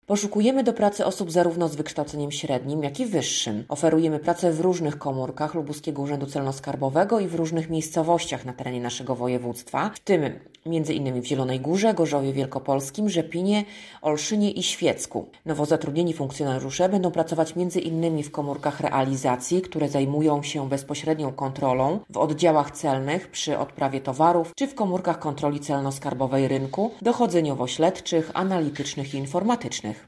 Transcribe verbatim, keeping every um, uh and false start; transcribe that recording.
Poszukujemy do pracy osób zarówno z wykształceniem średnim, jak i wyższym. Oferujemy pracę w różnych komórkach Lubuskiego Urzędu Celno-Skarbowego i w różnych miejscowościach na terenie naszego województwa, w tym między innymi w Zielonej Górze, Gorzowie Wielkopolskim, Rzepinie, Olszynie i Świecku. Nowo zatrudnieni funkcjonariusze będą pracować między innymi w komórkach realizacji, które zajmują się bezpośrednią kontrolą, w oddziałach celnych przy odprawie towarów, czy w komórkach kontroli celno-skarbowej rynku, dochodzeniowo-śledczych, analitycznych i informatycznych.